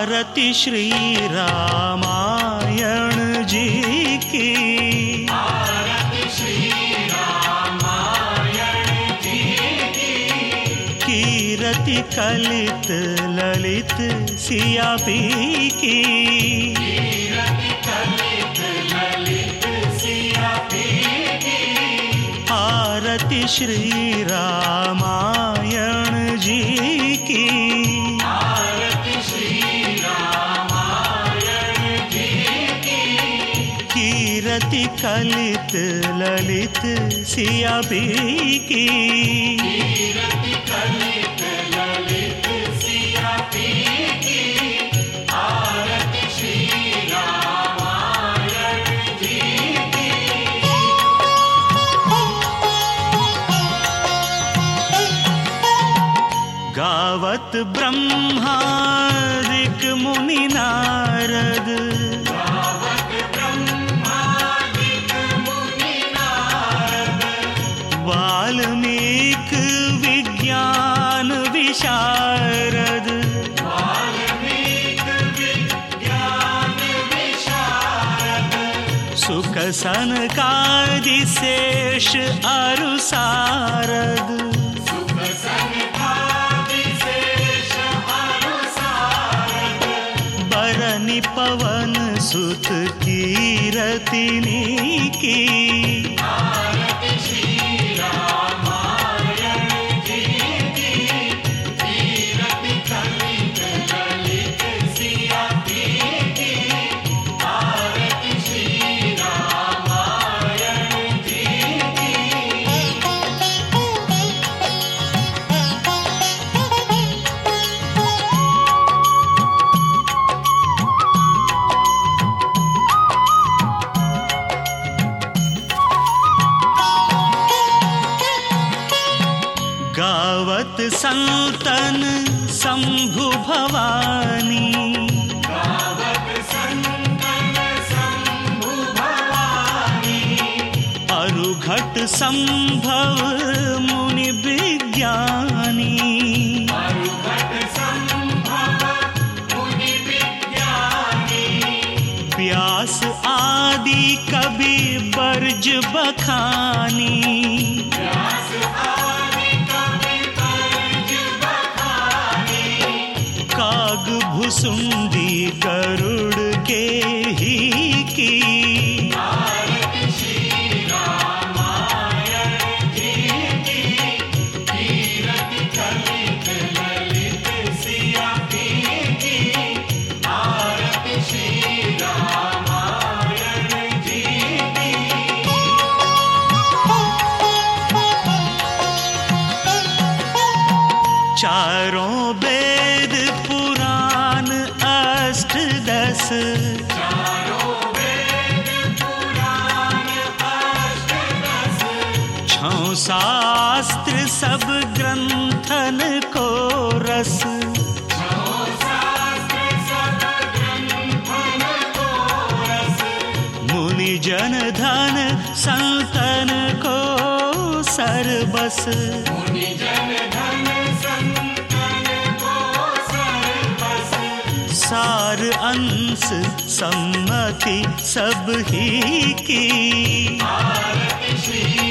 आरती श्री रामायण जी की, आरती श्री रामायण जी की। कीरति कलित ललित सिया पी की, कीरति कलित ललित सिया पी की। आरती श्री रामायण जी की, आरती श्री रामायण जी की। कीरति कलित ललित सिया पी की, कीरति कलित ललित सिया पी की। आरती श्री रामायण जी की। गावत ब्रह्मादिक मुनि नारद, गावत ब्रह्मादिक मुनि नारद। वाल्मीकि विज्ञान विशारद, वाल्मीकि विज्ञान विशारद। सुख सनकादि शेष अरु सारद, सुख सनकादि शेष अरु सारद। बरनि पवन सुत कीरतिनी की, आरती श्री रामायण जी की। कीरति कलित ललित सिया पी की। आरती श्री रामायण जी की। गावत संतन शंभु भवानी, गावत संतन शंभु भवानी। अरुघट संभव मुनि विज्ञानी, अरुघट संभव मुनि विज्ञानी। व्यास आदि कवि बर्ज बखानी, व्यास आदि कवि बर्ज बखानी। काग भुसुंडी गरुड़ के ही की, आरती श्री रामायण जी की। कीरति कलित ललित सिया पी की। आरती श्री रामायण जी की। चारों वेद पुराण अष्टदश, चारों वेद पुराण अष्टदश। छौ शास्त्र सब ग्रंथन को रस, छौ शास्त्र सब ग्रंथन को रस। मुनि जन धन संतन को सरबस, मुनि जन धन संतन को सर्वस। सार अंश सम्मति सब ही की, आरती श्री